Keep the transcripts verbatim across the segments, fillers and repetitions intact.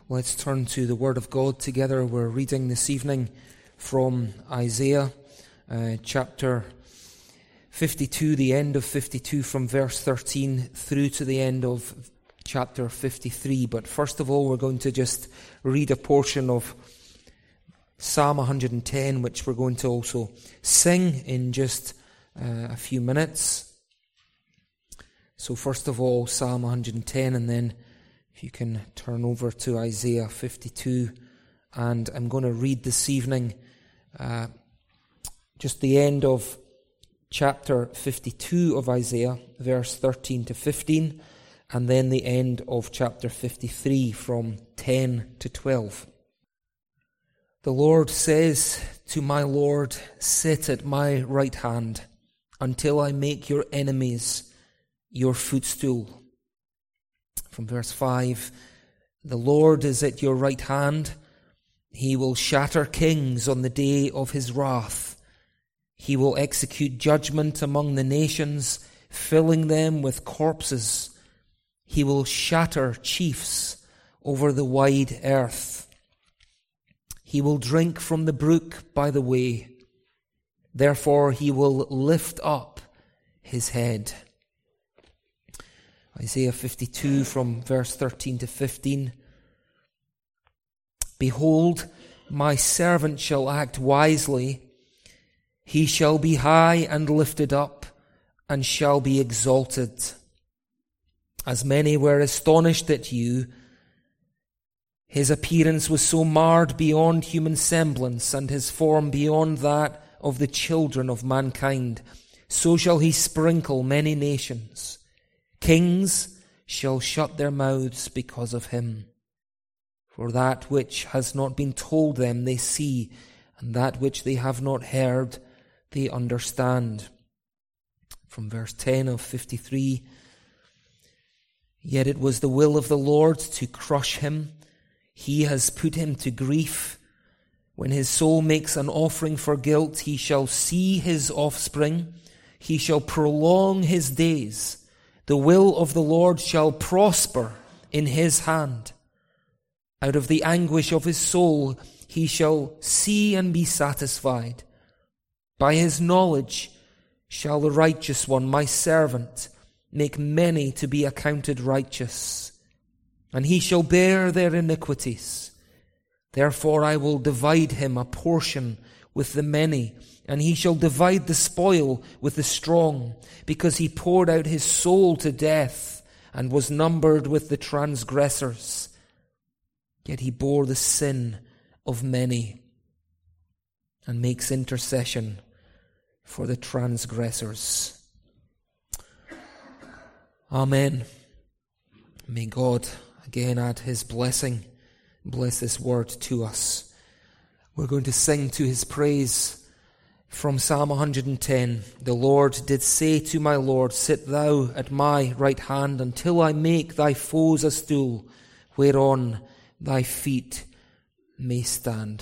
Let's turn to the Word of God together. We're reading this evening from Isaiah uh, chapter fifty-two, the end of fifty-two, from verse thirteen through to the end of chapter fifty-three. But first of all, we're going to just read a portion of Psalm one hundred ten, which we're going to also sing in just uh, a few minutes. So first of all, Psalm one hundred ten, and then if you can turn over to Isaiah fifty-two, and I'm going to read this evening uh, just the end of chapter fifty-two of Isaiah, verse thirteen to fifteen, and then the end of chapter fifty-three from ten to twelve. The Lord says to my Lord, "Sit at my right hand until I make your enemies your footstool." From verse five, "The Lord is at your right hand. He will shatter kings on the day of his wrath. He will execute judgment among the nations, filling them with corpses. He will shatter chiefs over the wide earth. He will drink from the brook by the way. Therefore he will lift up his head." Isaiah fifty-two from verse thirteen to fifteen. "Behold, my servant shall act wisely. He shall be high and lifted up, and shall be exalted. As many were astonished at you, his appearance was so marred beyond human semblance, and his form beyond that of the children of mankind. So shall he sprinkle many nations. Kings shall shut their mouths because of him. For that which has not been told them they see, and that which they have not heard they understand." From verse ten of fifty-three, "Yet it was the will of the Lord to crush him. He has put him to grief. When his soul makes an offering for guilt, he shall see his offspring. He shall prolong his days. The will of the Lord shall prosper in his hand. Out of the anguish of his soul he shall see and be satisfied. By his knowledge shall the righteous one, my servant, make many to be accounted righteous, and he shall bear their iniquities. Therefore I will divide him a portion with the many, and he shall divide the spoil with the strong, because he poured out his soul to death and was numbered with the transgressors. Yet he bore the sin of many and makes intercession for the transgressors." Amen. May God again add his blessing, bless this word to us. We're going to sing to his praise from Psalm one hundred ten. "The Lord did say to my Lord, Sit thou at my right hand until I make thy foes a stool whereon thy feet may stand."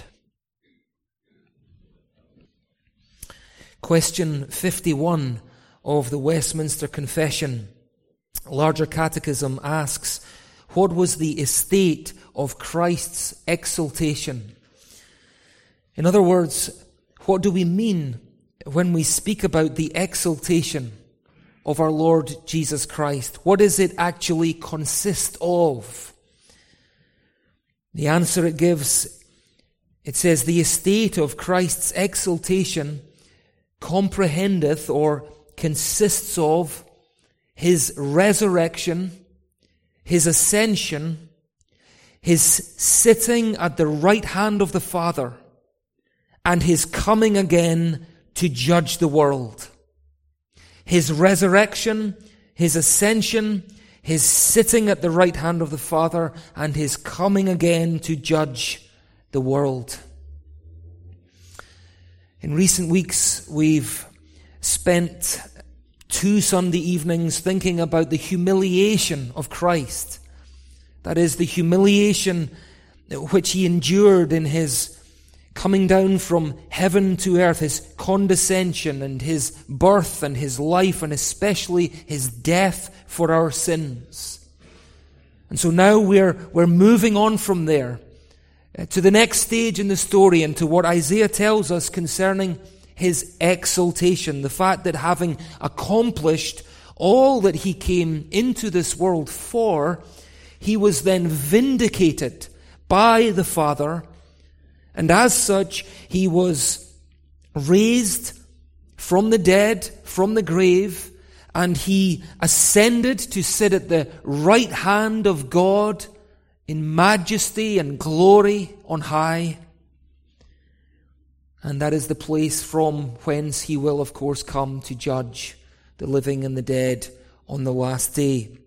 Question fifty-one of the Westminster Confession, Larger Catechism, asks, what was the estate of Christ's exaltation? In other words, what do we mean when we speak about the exaltation of our Lord Jesus Christ? What does it actually consist of? The answer it gives, it says, "The estate of Christ's exaltation comprehendeth or consists of his resurrection, his ascension, his sitting at the right hand of the Father, and his coming again to judge the world." His resurrection, his ascension, his sitting at the right hand of the Father, and his coming again to judge the world. In recent weeks, we've spent two Sunday evenings thinking about the humiliation of Christ. That is, the humiliation which he endured in his coming down from heaven to earth, his condescension and his birth and his life, and especially his death for our sins. And so now we're, we're moving on from there uh, to the next stage in the story and to what Isaiah tells us concerning his exaltation. The fact that having accomplished all that he came into this world for, he was then vindicated by the Father, and as such, he was raised from the dead, from the grave, and he ascended to sit at the right hand of God in majesty and glory on high. And that is the place from whence he will, of course, come to judge the living and the dead on the last day.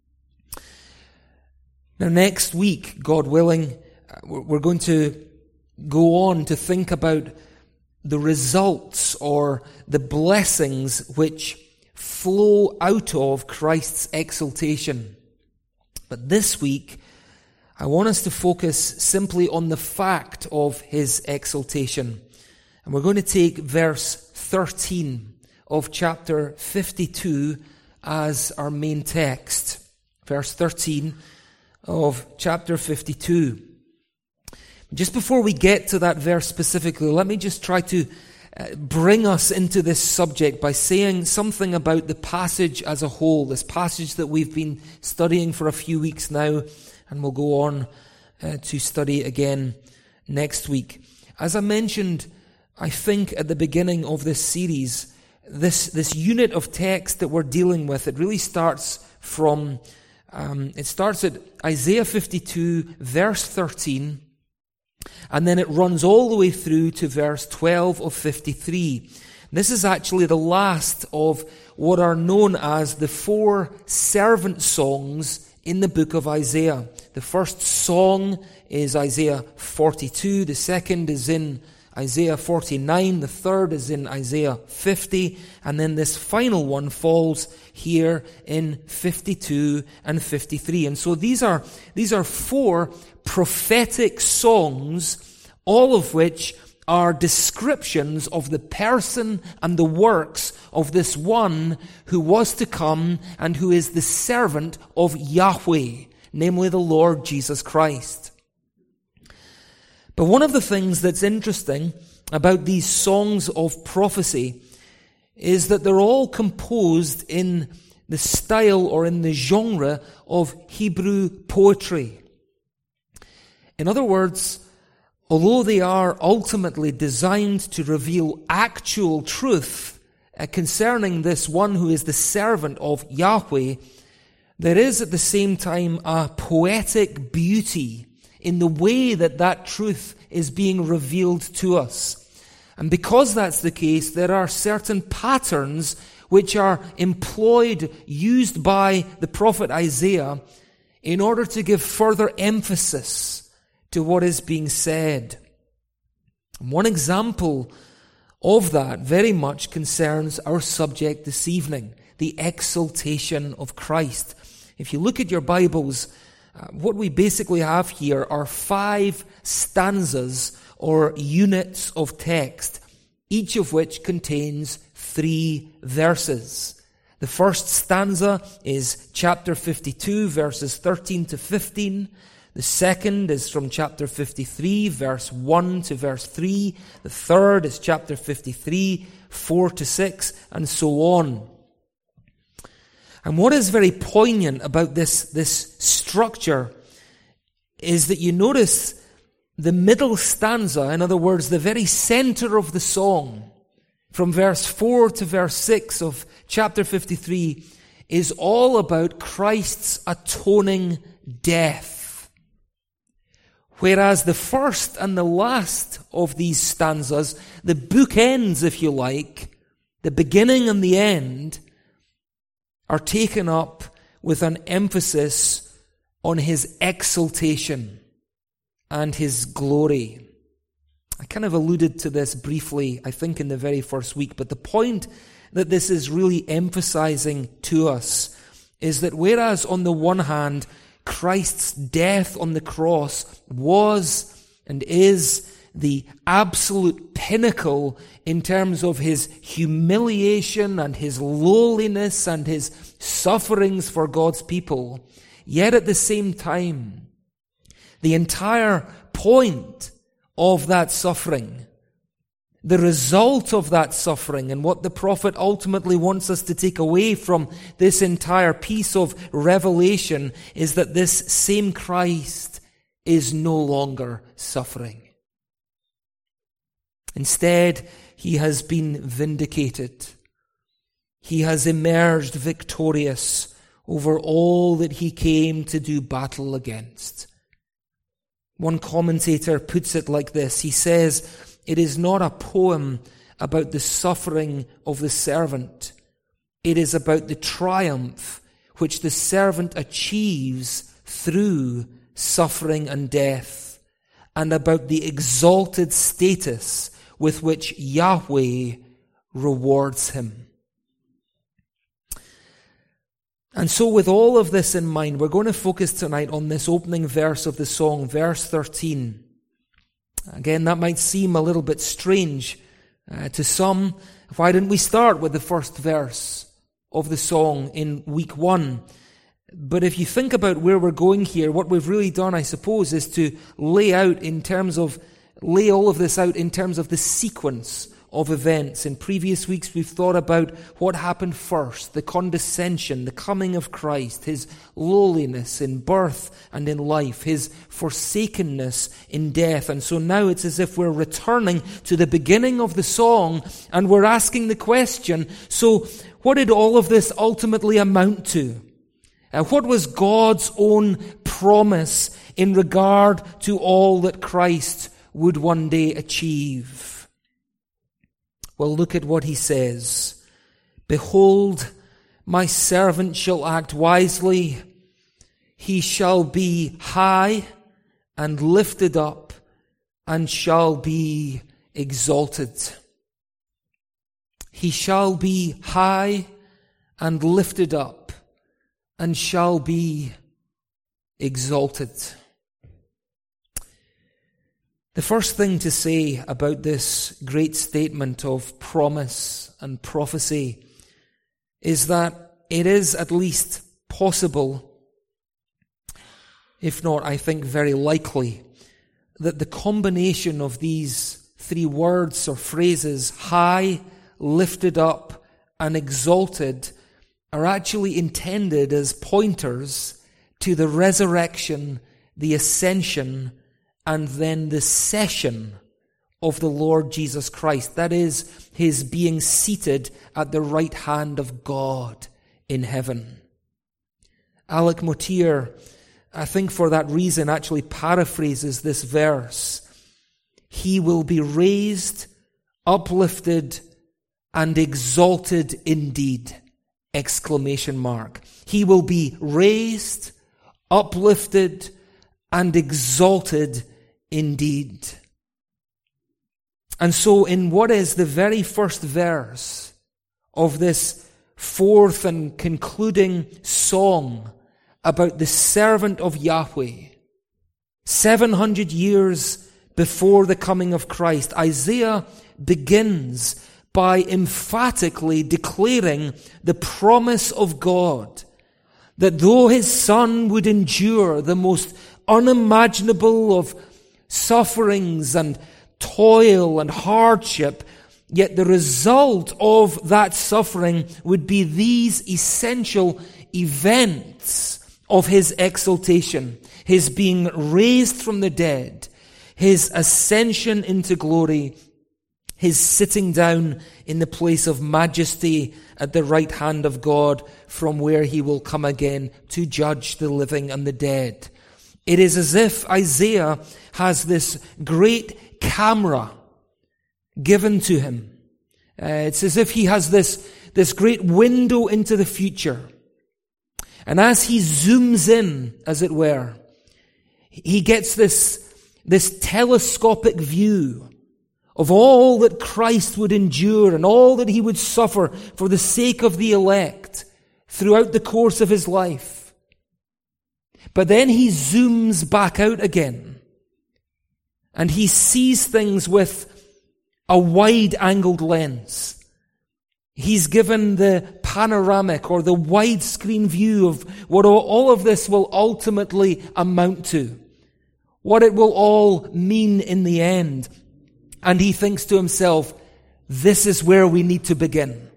Now, next week, God willing, we're going to go on to think about the results or the blessings which flow out of Christ's exaltation. But this week, I want us to focus simply on the fact of his exaltation. And we're going to take verse thirteen of chapter fifty-two as our main text. Verse thirteen of chapter fifty-two. Just before we get to that verse specifically, let me just try to uh, bring us into this subject by saying something about the passage as a whole, this passage that we've been studying for a few weeks now, and we'll go on uh, to study again next week. As I mentioned, I think at the beginning of this series, this, this unit of text that we're dealing with, it really starts from Um, it starts at Isaiah fifty-two, verse thirteen, and then it runs all the way through to verse twelve of fifty-three. This is actually the last of what are known as the four servant songs in the book of Isaiah. The first song is Isaiah forty-two, the second is in Isaiah forty-nine, the third is in Isaiah fifty, and then this final one falls here in fifty-two and fifty-three. And so these are, these are four prophetic songs, all of which are descriptions of the person and the works of this one who was to come and who is the servant of Yahweh, namely the Lord Jesus Christ. But one of the things that's interesting about these songs of prophecy is that they're all composed in the style or in the genre of Hebrew poetry. In other words, although they are ultimately designed to reveal actual truth uh, concerning this one who is the servant of Yahweh, there is at the same time a poetic beauty in the way that that truth is being revealed to us. And because that's the case, there are certain patterns which are employed, used by the prophet Isaiah in order to give further emphasis to what is being said. And one example of that very much concerns our subject this evening, the exaltation of Christ. If you look at your Bibles, Uh, what we basically have here are five stanzas or units of text, each of which contains three verses. The first stanza is chapter fifty-two, verses thirteen to fifteen. The second is from chapter fifty-three, verse one to verse three. The third is chapter fifty-three, four to six, and so on. And what is very poignant about this, this structure is that you notice the middle stanza, in other words, the very center of the song, from verse four to verse six of chapter fifty-three, is all about Christ's atoning death. Whereas the first and the last of these stanzas, the bookends, if you like, the beginning and the end, are taken up with an emphasis on his exaltation and his glory. I kind of alluded to this briefly, I think, in the very first week, but the point that this is really emphasizing to us is that whereas on the one hand, Christ's death on the cross was and is the absolute pinnacle in terms of his humiliation and his lowliness and his sufferings for God's people, Yet at the same time, the entire point of that suffering, the result of that suffering, and what the prophet ultimately wants us to take away from this entire piece of revelation is that this same Christ is no longer suffering. Instead, he has been vindicated. He has emerged victorious over all that he came to do battle against. One commentator puts it like this. He says, "It is not a poem about the suffering of the servant. It is about the triumph which the servant achieves through suffering and death, and about the exalted status with which Yahweh rewards him." And so with all of this in mind, we're going to focus tonight on this opening verse of the song, verse thirteen. Again, that might seem a little bit strange uh, to some. Why didn't we start with the first verse of the song in week one? But if you think about where we're going here, what we've really done, I suppose, is to lay out in terms of, lay all of this out in terms of the sequence of events. In previous weeks, we've thought about what happened first, the condescension, the coming of Christ, his lowliness in birth and in life, his forsakenness in death. And so now it's as if we're returning to the beginning of the song and we're asking the question, so what did all of this ultimately amount to? Uh, what was God's own promise in regard to all that Christ would one day achieve? Well, look at what he says. "Behold, my servant shall act wisely. He shall be high and lifted up and shall be exalted." He shall be high and lifted up and shall be exalted. The first thing to say about this great statement of promise and prophecy is that it is at least possible, if not, I think, very likely, that the combination of these three words or phrases, high, lifted up, and exalted, are actually intended as pointers to the resurrection, the ascension, and then the session of the Lord Jesus Christ. That is, his being seated at the right hand of God in heaven. Alec Motyer, I think for that reason, actually paraphrases this verse. He will be raised, uplifted, and exalted indeed! Exclamation mark. He will be raised, uplifted, and exalted indeed. And so in what is the very first verse of this fourth and concluding song about the servant of Yahweh, seven hundred years before the coming of Christ, Isaiah begins by emphatically declaring the promise of God that though his son would endure the most unimaginable of sufferings and toil and hardship, yet the result of that suffering would be these essential events of his exaltation, his being raised from the dead, his ascension into glory, his sitting down in the place of majesty at the right hand of God, from where he will come again to judge the living and the dead. It is as if Isaiah has this great camera given to him. Uh, it's as if he has this, this great window into the future. And as he zooms in, as it were, he gets this, this telescopic view of all that Christ would endure and all that he would suffer for the sake of the elect throughout the course of his life. But then he zooms back out again and he sees things with a wide-angled lens. He's given the panoramic or the widescreen view of what all of this will ultimately amount to, what it will all mean in the end. And he thinks to himself, this is where we need to begin.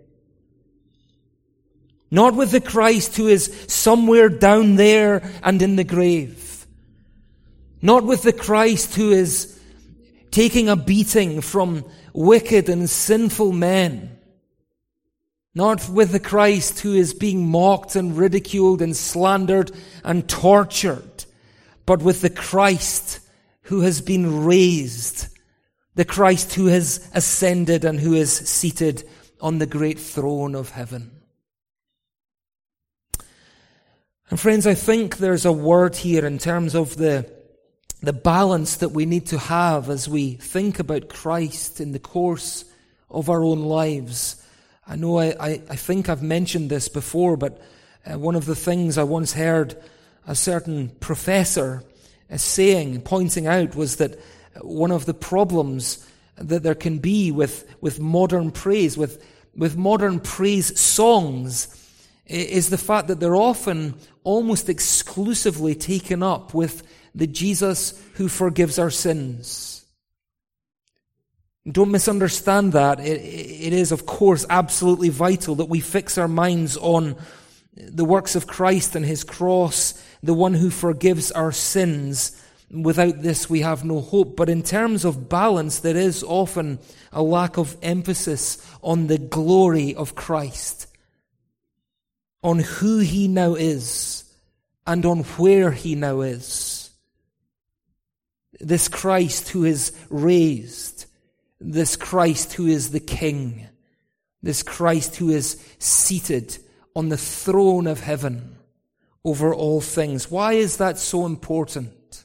Not with the Christ who is somewhere down there and in the grave. Not with the Christ who is taking a beating from wicked and sinful men. Not with the Christ who is being mocked and ridiculed and slandered and tortured, but with the Christ who has been raised, the Christ who has ascended and who is seated on the great throne of heaven. And friends, I think there's a word here in terms of the, the balance that we need to have as we think about Christ in the course of our own lives. I know I, I, I think I've mentioned this before, but uh, one of the things I once heard a certain professor uh, saying, pointing out, was that one of the problems that there can be with, with modern praise, with, with modern praise songs, is the fact that they're often almost exclusively taken up with the Jesus who forgives our sins. Don't misunderstand that. It, it is, of course, absolutely vital that we fix our minds on the works of Christ and his cross, the one who forgives our sins. Without this, we have no hope. But in terms of balance, there is often a lack of emphasis on the glory of Christ, on who he now is, and on where he now is. This Christ who is raised, this Christ who is the King, this Christ who is seated on the throne of heaven over all things. Why is that so important?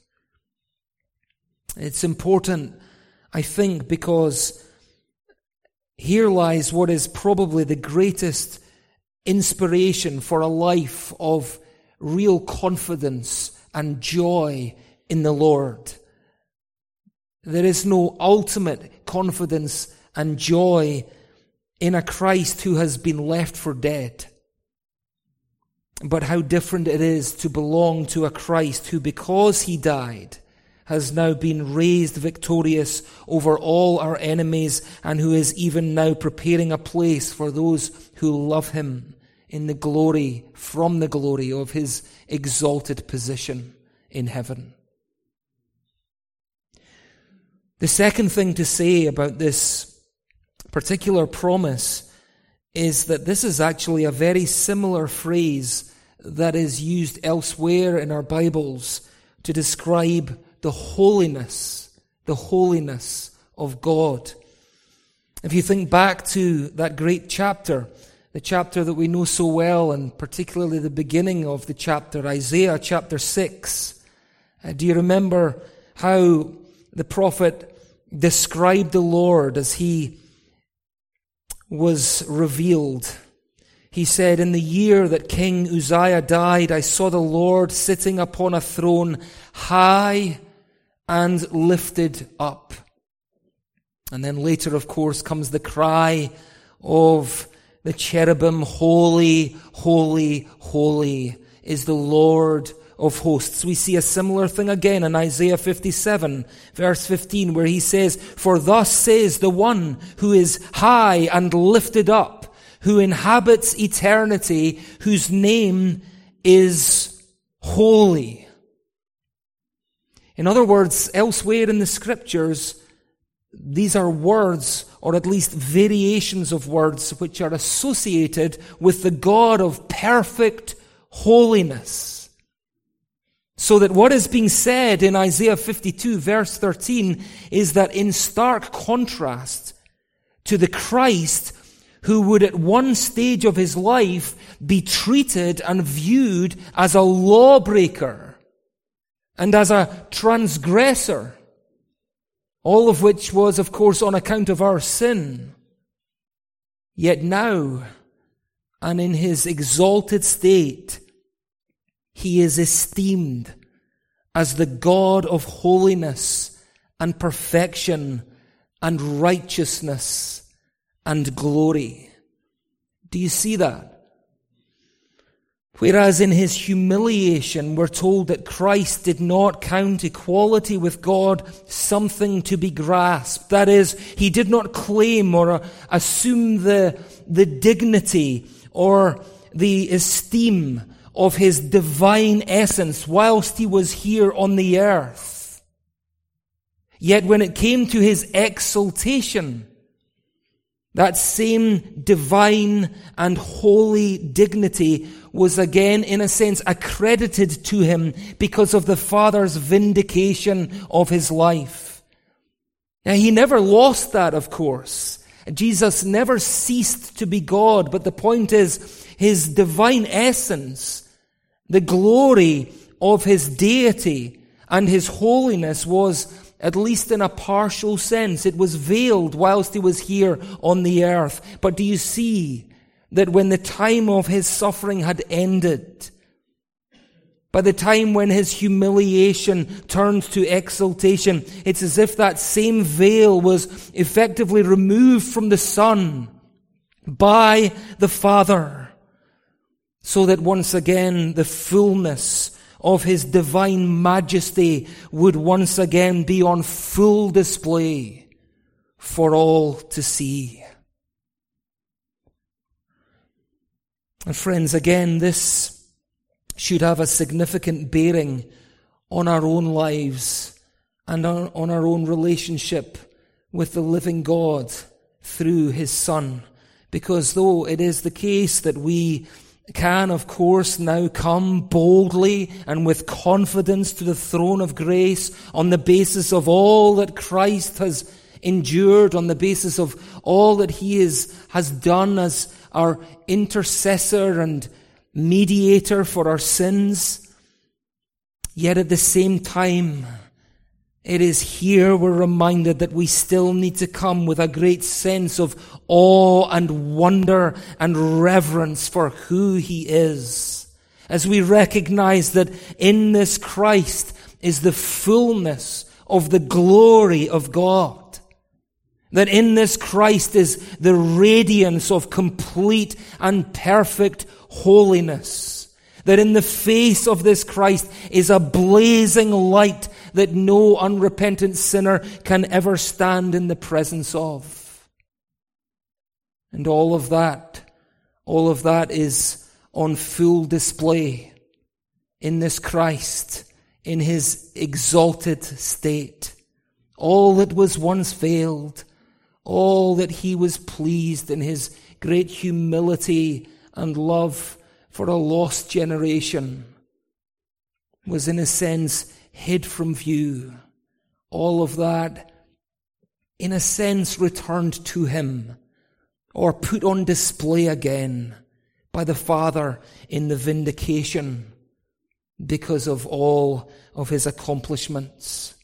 It's important, I think, because here lies what is probably the greatest inspiration for a life of real confidence and joy in the Lord. There is no ultimate confidence and joy in a Christ who has been left for dead. But how different it is to belong to a Christ who, because he died, has now been raised victorious over all our enemies, and who is even now preparing a place for those who love him in the glory, from the glory of his exalted position in heaven. The second thing to say about this particular promise is that this is actually a very similar phrase that is used elsewhere in our Bibles to describe the holiness, the holiness of God. If you think back to that great chapter, the chapter that we know so well, and particularly the beginning of the chapter, Isaiah chapter six, uh, do you remember how the prophet described the Lord as he was revealed? He said, "In the year that King Uzziah died, I saw the Lord sitting upon a throne high and lifted up." And then later, of course, comes the cry of the cherubim, "Holy, holy, holy is the Lord of hosts." We see a similar thing again in Isaiah fifty-seven, verse fifteen, where he says, "For thus says the one who is high and lifted up, who inhabits eternity, whose name is holy." In other words, elsewhere in the Scriptures, these are words, or at least variations of words, which are associated with the God of perfect holiness. So that what is being said in Isaiah fifty-two, verse thirteen, is that in stark contrast to the Christ who would at one stage of his life be treated and viewed as a lawbreaker and as a transgressor, all of which was, of course, on account of our sin. Yet now, and in his exalted state, he is esteemed as the God of holiness and perfection and righteousness and glory. Do you see that? Whereas in his humiliation, we're told that Christ did not count equality with God something to be grasped. That is, he did not claim or uh, assume the, the dignity or the esteem of his divine essence whilst he was here on the earth. Yet when it came to his exaltation, that same divine and holy dignity was again, in a sense, accredited to him because of the Father's vindication of his life. Now, he never lost that, of course. Jesus never ceased to be God, but the point is, his divine essence, the glory of his deity and his holiness was, at least in a partial sense, it was veiled whilst he was here on the earth. But do you see that when the time of his suffering had ended, by the time when his humiliation turned to exaltation, it's as if that same veil was effectively removed from the Son by the Father, so that once again the fullness of his divine majesty would once again be on full display for all to see. And friends, again, this should have a significant bearing on our own lives and on our own relationship with the living God through his Son. Because though it is the case that we can, of course, now come boldly and with confidence to the throne of grace on the basis of all that Christ has endured, on the basis of all that he is, has done as our intercessor and mediator for our sins. Yet at the same time, it is here we're reminded that we still need to come with a great sense of awe and wonder and reverence for who he is, as we recognize that in this Christ is the fullness of the glory of God. That in this Christ is the radiance of complete and perfect holiness. That in the face of this Christ is a blazing light that no unrepentant sinner can ever stand in the presence of. And all of that, all of that is on full display in this Christ, in his exalted state. All that was once veiled, all that he was pleased in his great humility and love for a lost generation was in a sense hid from view. All of that, in a sense, returned to him or put on display again by the Father in the vindication because of all of his accomplishments.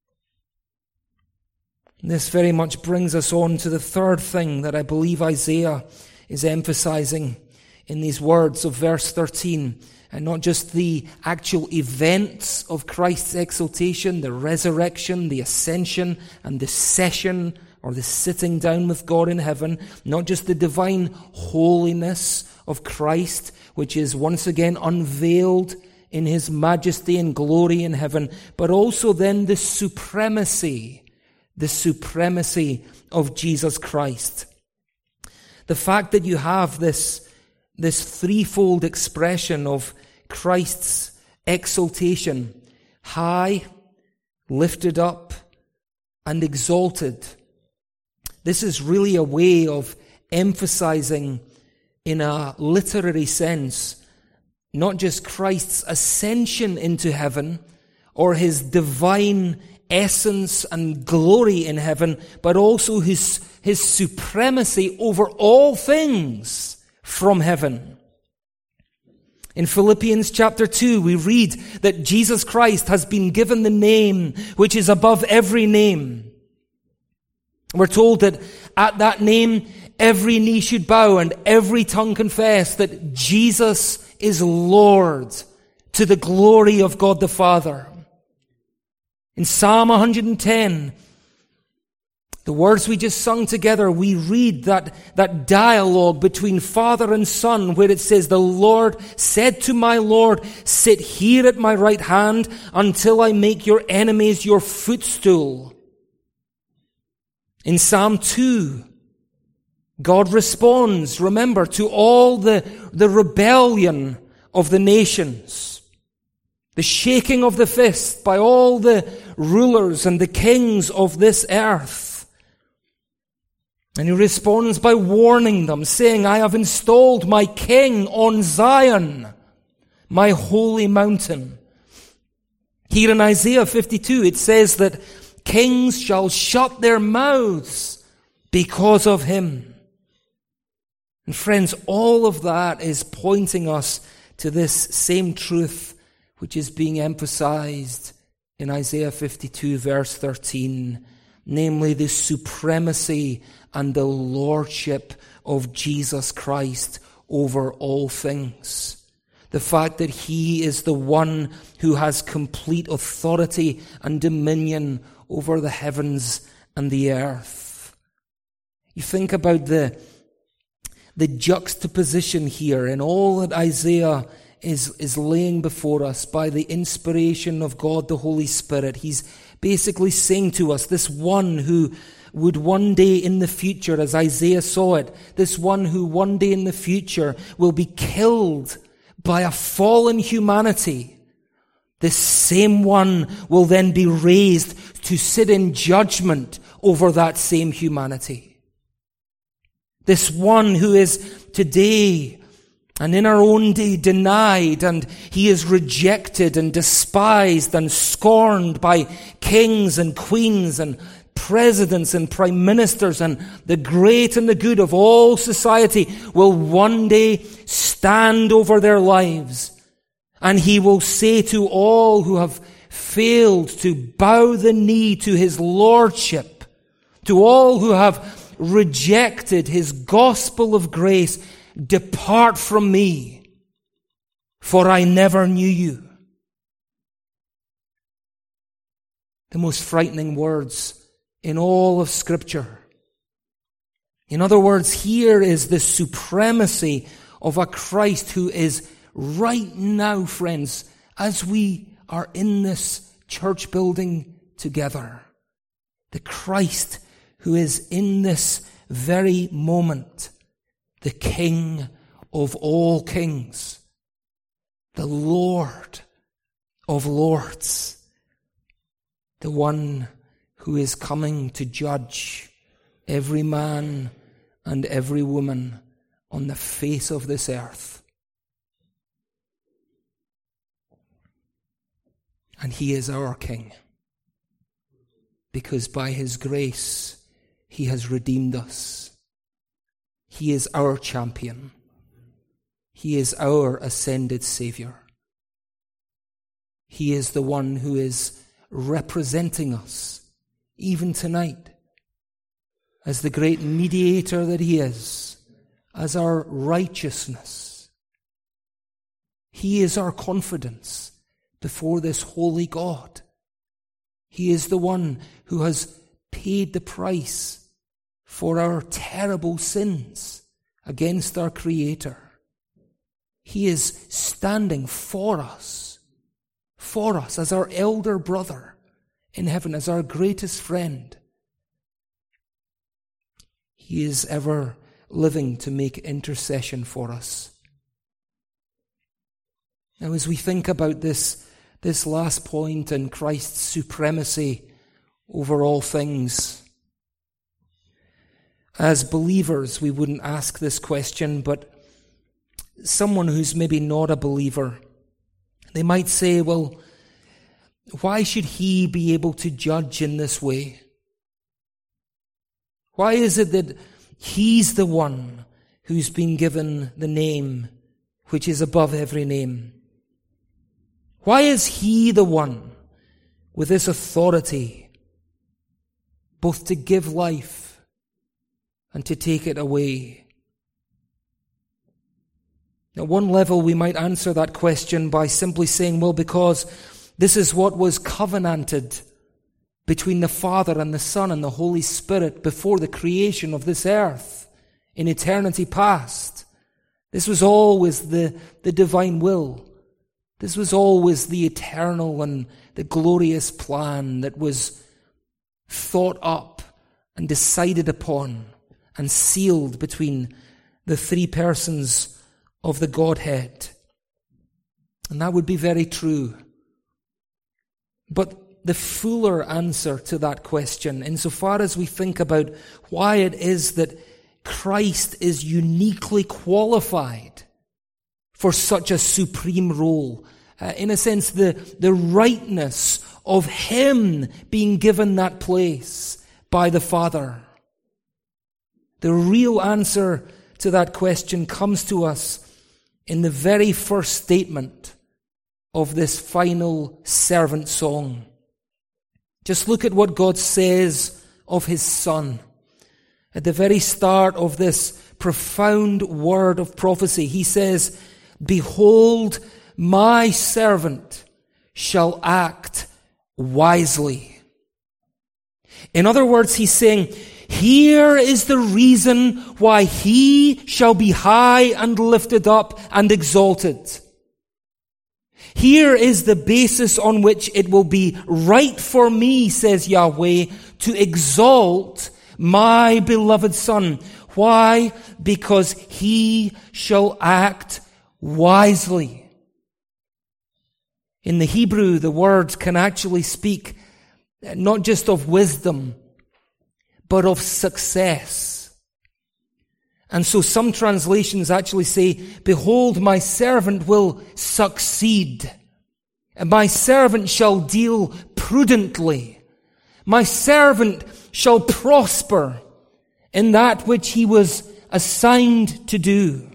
This very much brings us on to the third thing that I believe Isaiah is emphasizing in these words of verse thirteen, and not just the actual events of Christ's exaltation, the resurrection, the ascension, and the session, or the sitting down with God in heaven, not just the divine holiness of Christ, which is once again unveiled in his majesty and glory in heaven, but also then the supremacy The supremacy of Jesus Christ. The fact that you have this, this threefold expression of Christ's exaltation, high, lifted up, and exalted. This is really a way of emphasizing in a literary sense, not just Christ's ascension into heaven or his divine essence and glory in heaven, but also his, his supremacy over all things from heaven. In Philippians chapter two, we read that Jesus Christ has been given the name which is above every name. We're told that at that name, every knee should bow and every tongue confess that Jesus is Lord, to the glory of God the Father. In Psalm one hundred ten, The words we just sung together, we read that, that dialogue between Father and Son where it says, the Lord said to my Lord, sit here at my right hand until I make your enemies your footstool. In Psalm two, God responds, remember, to all the, the rebellion of the nations, the shaking of the fist by all the rulers and the kings of this earth. And he responds by warning them, saying, I have installed my king on Zion, my holy mountain. Here in Isaiah fifty-two, it says that kings shall shut their mouths because of him. And friends, all of that is pointing us to this same truth which is being emphasized in Isaiah fifty-two verse thirteen, namely the supremacy and the lordship of Jesus Christ over all things. The fact that he is the one who has complete authority and dominion over the heavens and the earth. You think about the, the juxtaposition here in all that Isaiah is, is laying before us by the inspiration of God the Holy Spirit. He's basically saying to us, this one who would one day in the future, as Isaiah saw it, this one who one day in the future will be killed by a fallen humanity. This same one will then be raised to sit in judgment over that same humanity. This one who is today and in our own day denied, and he is rejected and despised and scorned by kings and queens and presidents and prime ministers and the great and the good of all society, will one day stand over their lives, and he will say to all who have failed to bow the knee to his lordship, to all who have rejected his gospel of grace, depart from me, for I never knew you. The most frightening words in all of Scripture. In other words, here is the supremacy of a Christ who is right now, friends, as we are in this church building together. The Christ who is in this very moment the King of all kings, the Lord of lords, the one who is coming to judge every man and every woman on the face of this earth. And he is our King, because by his grace he has redeemed us. He is our champion. He is our ascended Savior. He is the one who is representing us even tonight as the great mediator that he is, as our righteousness. He is our confidence before this holy God. He is the one who has paid the price for our terrible sins against our Creator. He is standing for us, for us as our elder brother in heaven, as our greatest friend. He is ever living to make intercession for us. Now, as we think about this, this last point in Christ's supremacy over all things, as believers, we wouldn't ask this question, but someone who's maybe not a believer, they might say, well, why should he be able to judge in this way? Why is it that he's the one who's been given the name which is above every name? Why is he the one with this authority, both to give life and to take it away? At one level, we might answer that question by simply saying, well, because this is what was covenanted between the Father and the Son and the Holy Spirit before the creation of this earth in eternity past. This was always the, the divine will. This was always the eternal and the glorious plan that was thought up and decided upon and sealed between the three persons of the Godhead. And that would be very true. But the fuller answer to that question, insofar as we think about why it is that Christ is uniquely qualified for such a supreme role, uh, in a sense, the, the rightness of Him being given that place by the Father. The real answer to that question comes to us in the very first statement of this final servant song. Just look at what God says of His Son. At the very start of this profound word of prophecy, He says, "Behold, my servant shall act wisely." In other words, He's saying, here is the reason why He shall be high and lifted up and exalted. Here is the basis on which it will be right for me, says Yahweh, to exalt my beloved Son. Why? Because He shall act wisely. In the Hebrew, the word can actually speak not just of wisdom, but of success. And so some translations actually say, "Behold, my servant will succeed. And my servant shall deal prudently. My servant shall prosper in that which he was assigned to do."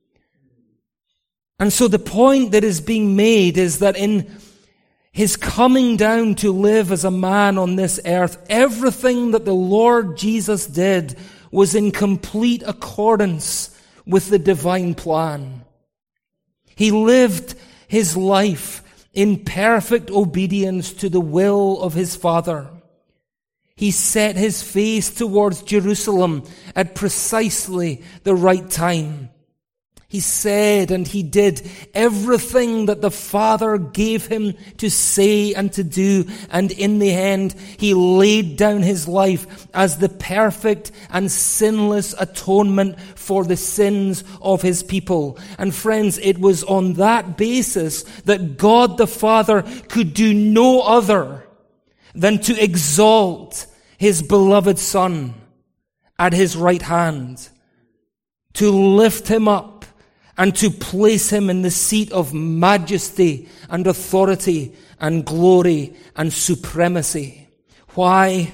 And so the point that is being made is that in His coming down to live as a man on this earth, everything that the Lord Jesus did was in complete accordance with the divine plan. He lived His life in perfect obedience to the will of His Father. He set His face towards Jerusalem at precisely the right time. He said and He did everything that the Father gave Him to say and to do. And in the end, He laid down His life as the perfect and sinless atonement for the sins of His people. And friends, it was on that basis that God the Father could do no other than to exalt His beloved Son at His right hand, to lift Him up, and to place Him in the seat of majesty and authority and glory and supremacy. Why?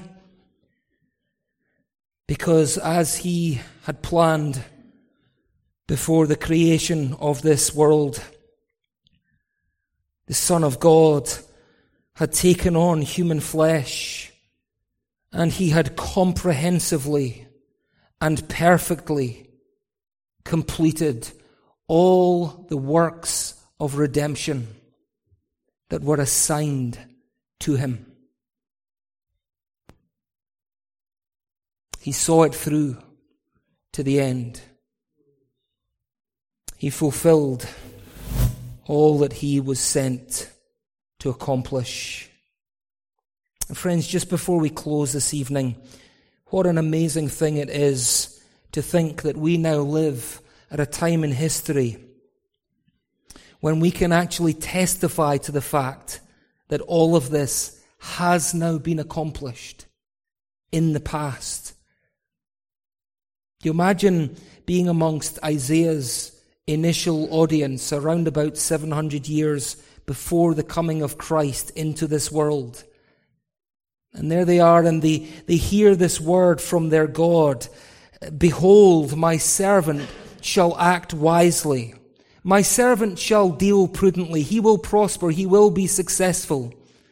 Because as He had planned before the creation of this world, the Son of God had taken on human flesh, and He had comprehensively and perfectly completed all the works of redemption that were assigned to Him. He saw it through to the end. He fulfilled all that He was sent to accomplish. And friends, just before we close this evening, what an amazing thing it is to think that we now live at a time in history when we can actually testify to the fact that all of this has now been accomplished in the past. You imagine being amongst Isaiah's initial audience around about seven hundred years before the coming of Christ into this world. And there they are, and they, they hear this word from their God. "Behold, my servant shall act wisely. My servant shall deal prudently. He will prosper. He will be successful."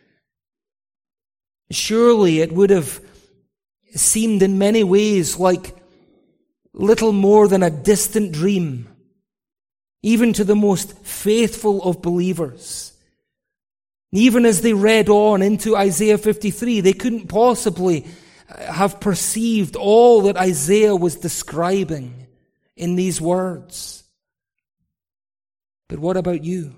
Surely it would have seemed in many ways like little more than a distant dream, even to the most faithful of believers. Even as they read on into Isaiah fifty-three, they couldn't possibly have perceived all that Isaiah was describing in these words. But what about you?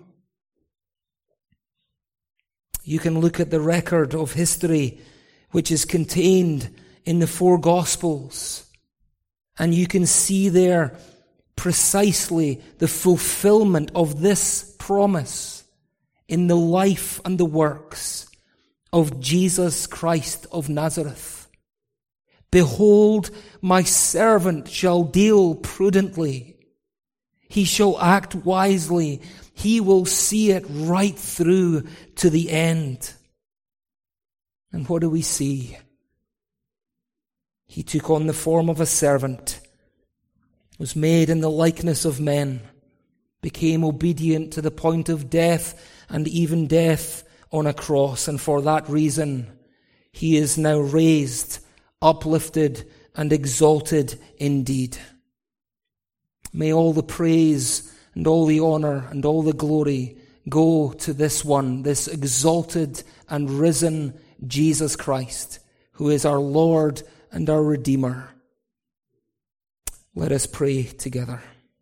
You can look at the record of history which is contained in the four Gospels, and you can see there precisely the fulfillment of this promise in the life and the works of Jesus Christ of Nazareth. Behold, my servant shall deal prudently. He shall act wisely. He will see it right through to the end. And what do we see? He took on the form of a servant, was made in the likeness of men, became obedient to the point of death, and even death on a cross. And for that reason, he is now raised, uplifted, and exalted indeed. May all the praise and all the honor and all the glory go to this one, this exalted and risen Jesus Christ, who is our Lord and our Redeemer. Let us pray together.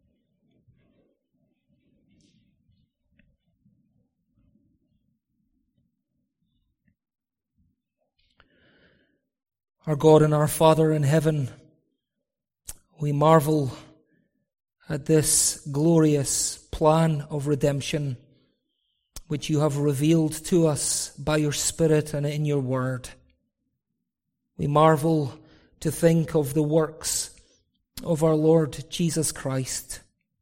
Our God and our Father in heaven, we marvel at this glorious plan of redemption which you have revealed to us by your Spirit and in your word. We marvel to think of the works of our Lord Jesus Christ.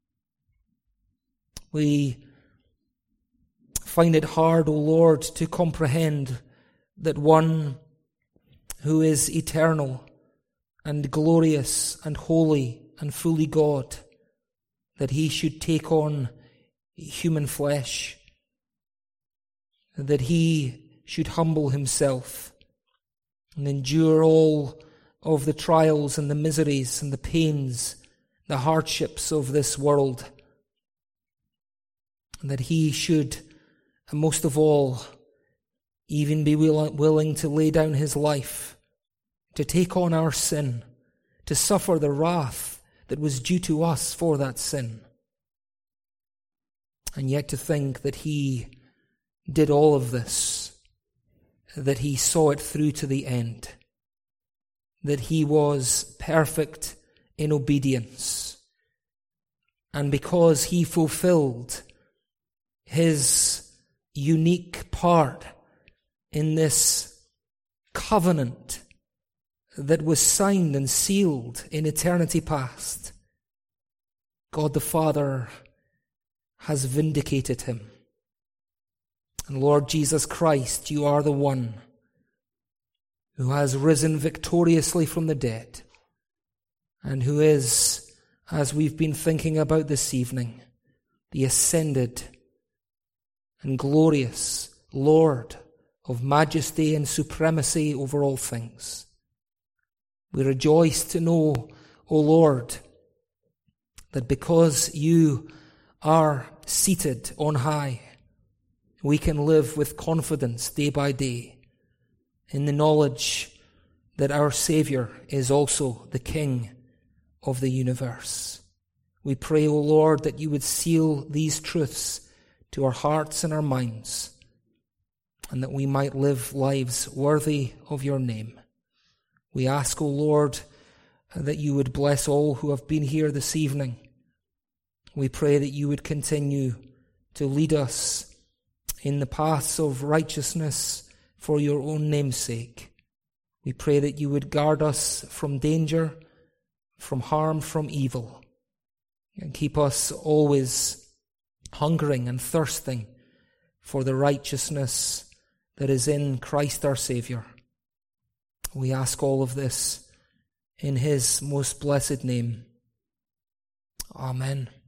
We find it hard, O Lord, to comprehend that one who is eternal and glorious and holy and fully God, that he should take on human flesh, that he should humble himself and endure all of the trials and the miseries and the pains, the hardships of this world, and that he should, and most of all, even be willing to lay down his life, to take on our sin, to suffer the wrath that was due to us for that sin. And yet to think that he did all of this, that he saw it through to the end, that he was perfect in obedience. And because he fulfilled his unique part in this covenant that was signed and sealed in eternity past, God the Father has vindicated him. And Lord Jesus Christ, you are the one who has risen victoriously from the dead, and who is, as we've been thinking about this evening, the ascended and glorious Lord of majesty and supremacy over all things. We rejoice to know, O Lord, that because you are seated on high, we can live with confidence day by day in the knowledge that our Savior is also the King of the universe. We pray, O Lord, that you would seal these truths to our hearts and our minds, and that we might live lives worthy of your name. We ask, O Lord, that you would bless all who have been here this evening. We pray that you would continue to lead us in the paths of righteousness for your own name's sake. We pray that you would guard us from danger, from harm, from evil, and keep us always hungering and thirsting for the righteousness that is in Christ our Savior. We ask all of this in his most blessed name. Amen.